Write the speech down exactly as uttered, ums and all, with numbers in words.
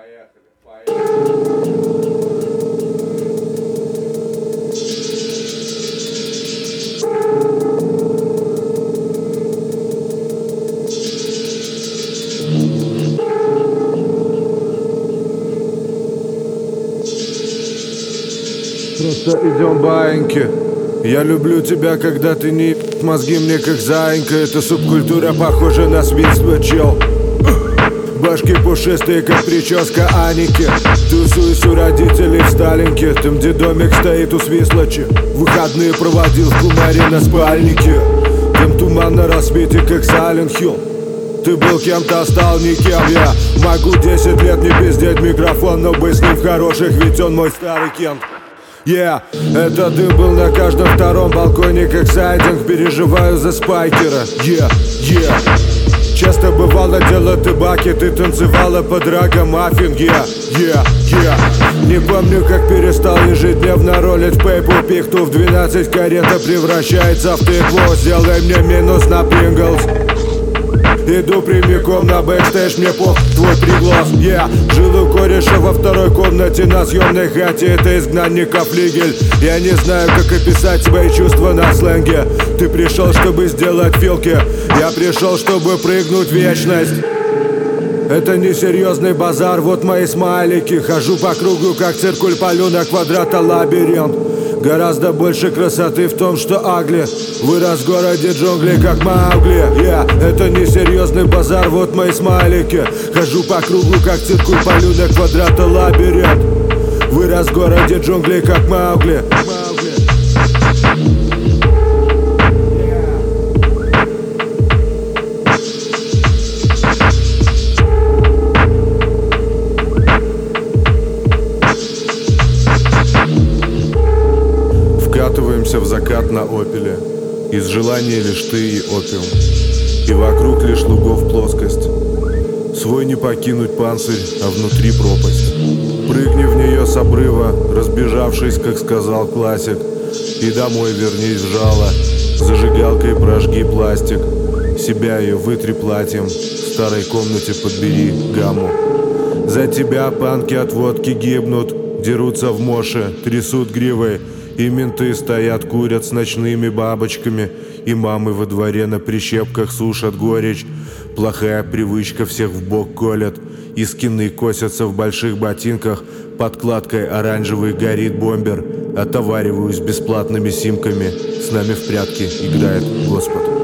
Поехали, поехали. Просто идем баиньки. Я люблю тебя, когда ты не мозги мне как заинька. Это субкультура, похожа на свинство, чел. Башки пушистые, как прическа Аники. Тусуюсь у родителей в Сталинке. Там, где домик стоит у Свислочи. Выходные проводил в Кумаре на спальнике. Там туман на рассвете, как Silent Hill. Ты был кем-то, стал никем. Я могу десять лет не пиздеть микрофон, но быть с ним в хороших, ведь он мой старый Кент. Yeah, это ты был на каждом втором балконе, как сайдинг. Переживаю за спайкера. Yeah, yeah. Часто бывало дело ты баки, ты танцевала под рагамаффин. Yeah, yeah, yeah. Не помню, как перестал ежедневно ролить пейпу. Пихту в двенадцать, карета превращается в тыкву. Сделай мне минус на Принглс. Иду прямиком на бэкстейдж, мне пох твой приглас. Я yeah. жил у кореша во второй комнате на съемной хате. Это изгнанника флигель. Я не знаю, как описать свои чувства на сленге. Ты пришел, чтобы сделать филки. Я пришел, чтобы прыгнуть в вечность. Это не серьезный базар, вот мои смайлики. Хожу по кругу, как циркуль, полю на квадрата лабиринт. Гораздо больше красоты в том, что агли. Вырос в городе джунглей, как Маугли. Yeah, это не серьезный базар, вот мои смайлики. Хожу по кругу, как циркуль, полю на квадрата лабиринт. Вырос в городе джунглей, как Маугли. Вкатываемся в закат на опеле. Из желания лишь ты и опиум. И вокруг лишь лугов плоскость. Свой не покинуть панцирь, а внутри пропасть. Прыгни в нее с обрыва, разбежавшись, как сказал классик. И домой вернись в жало. Зажигалкой прожги пластик. Себя ее вытри платьем. В старой комнате подбери гамму. За тебя панки от водки гибнут. Дерутся в моше, трясут гривой. И менты стоят, курят с ночными бабочками. И мамы во дворе на прищепках сушат горечь. Плохая привычка всех в бок колят. И скины косятся в больших ботинках. Подкладкой оранжевый горит бомбер. Отовариваюсь бесплатными симками. С нами в прятки играет Господь.